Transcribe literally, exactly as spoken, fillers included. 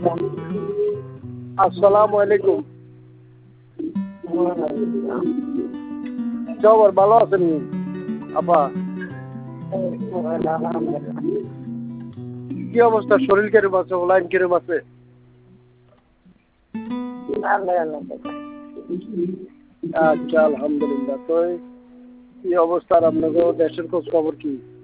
আসসালামু আলাইকুম। খবর ভালো আছেন আপা? কি অবস্থা, শরীর কিরম আছে, লাইন কিরম আছে? আচ্ছা আলহামদুলিল্লাহ। তো কি অবস্থা আপনাদের দেশের খোঁজ খবর কি?